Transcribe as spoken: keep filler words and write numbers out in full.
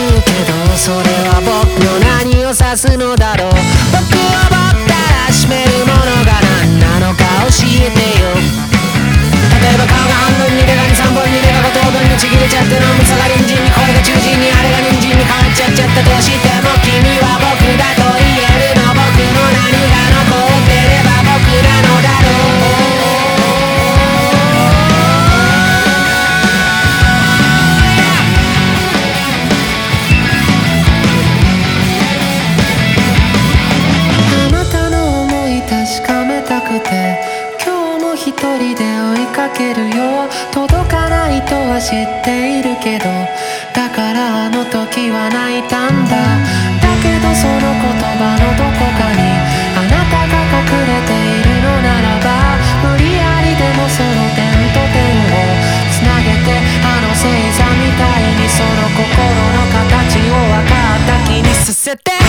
言うけど、それは僕の何を指すのだろう。僕を持ったら占めるものが何なのか教えてよ。例えば顔が半分に手がにさんぼんに手がご等分にちぎれちゃって脳みそが隣人に、これが中心にあれが人参に変わっちゃっちゃったとしても、君は僕だと言えるの。僕の何が残ってれば僕なのだろう。一人で追いかけるよ。届かないとは知っているけど、だからあの時は泣いたんだ。だけどその言葉のどこかにあなたが隠れているのならば、無理やりでもその点と点をつなげて、あの星座みたいにその心の形を分かった気にさせて。